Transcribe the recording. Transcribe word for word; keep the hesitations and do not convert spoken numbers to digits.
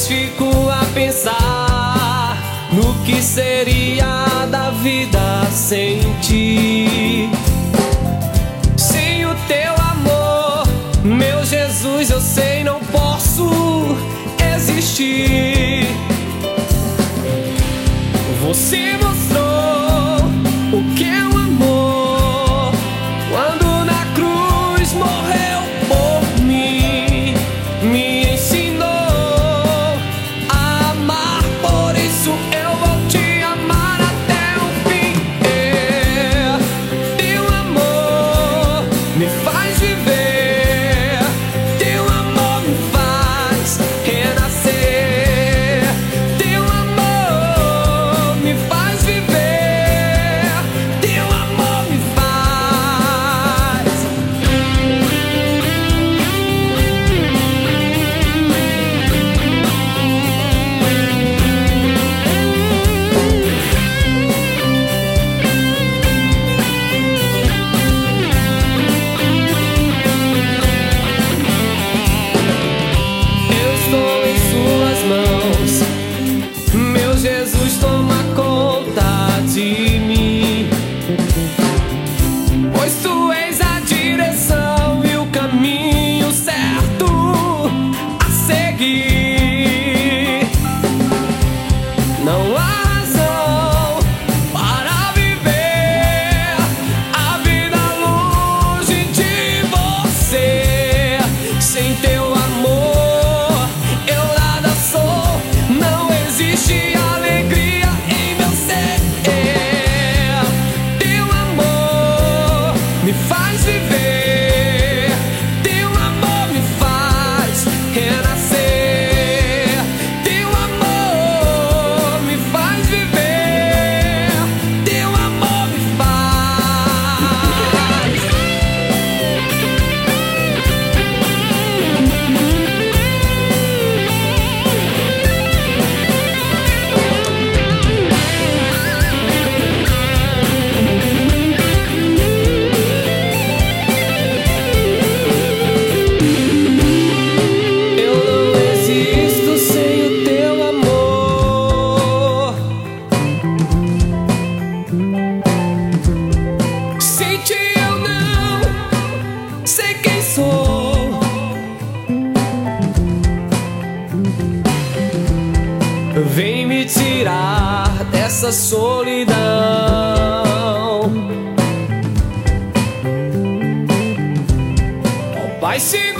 fico a pensar no que seria da vida sem ti. Sem o teu amor, meu Jesus, eu sei, não posso existir. Você mostrou o que é o amor quando na cruz morreu por mim. Me ensinou a amar, por isso eu vou te amar até o fim. É, teu amor me faz viver, teu amor me faz renascer, teu amor me faz viver, teu amor me faz. Eu estou em suas mãos, meu Jesus, toma conta de mim, pois tu és a direção e o caminho certo a seguir. Não há razão para viver a vida longe de você. Sem teu amor eu nada sou, não existe alegria em meu ser. Teu amor me faz viver, teu amor me faz renascer, teu amor me faz viver, teu amor me faz. Eu não existo sem o teu amor. Sem ti eu não sei quem sou. Vem me tirar dessa solidão. Ó Pai, segura